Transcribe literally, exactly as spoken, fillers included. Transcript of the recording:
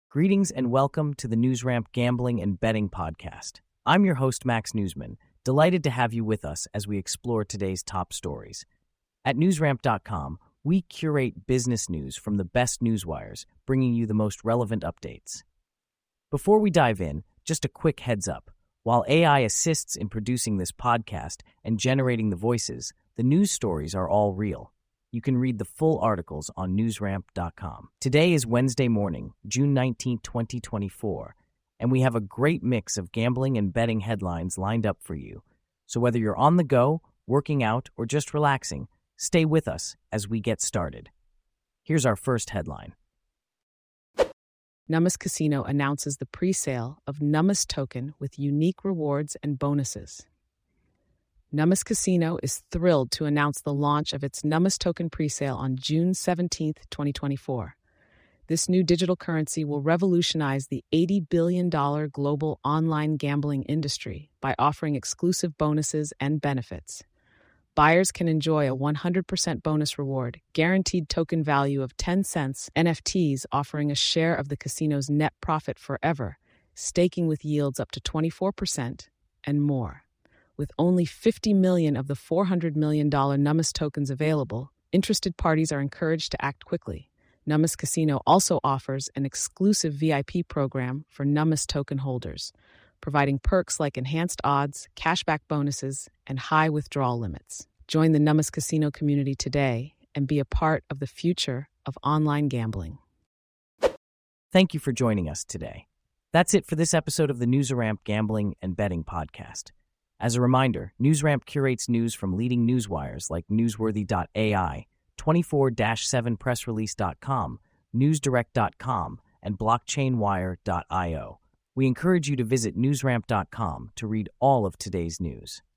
Greetings and welcome to the NewsRamp Gambling and Betting Podcast. I'm your host, Max Newsman, delighted to have you with us as we explore today's top stories. At newsramp dot com, we curate business news from the best newswires, bringing you the most relevant updates. Before we dive in, just a quick heads up. While A I assists in producing this podcast and generating the voices, the news stories are all real. You can read the full articles on newsramp dot com. Today is Wednesday morning, June nineteenth, twenty twenty-four, and we have a great mix of gambling and betting headlines lined up for you. So whether you're on the go, working out, or just relaxing, stay with us as we get started. Here's our first headline. Nummus Casino announces the pre-sale of Nummus token with unique rewards and bonuses. Nummus Casino is thrilled to announce the launch of its Nummus token presale on June seventeenth, twenty twenty-four. This new digital currency will revolutionize the eighty billion dollars global online gambling industry by offering exclusive bonuses and benefits. Buyers can enjoy a one hundred percent bonus reward, guaranteed token value of ten cents, N F Ts offering a share of the casino's net profit forever, staking with yields up to twenty-four percent, and more. With only fifty million of the four hundred million dollars Nummus tokens available, interested parties are encouraged to act quickly. Nummus Casino also offers an exclusive V I P program for Nummus token holders, providing perks like enhanced odds, cashback bonuses, and high withdrawal limits. Join the Nummus Casino community today and be a part of the future of online gambling. Thank you for joining us today. That's it for this episode of the NewsRamp Gambling and Betting Podcast. As a reminder, NewsRamp curates news from leading newswires like newsworthy dot A I, twenty-four seven press release dot com, newsdirect dot com, and blockchain wire dot io. We encourage you to visit newsramp dot com to read all of today's news.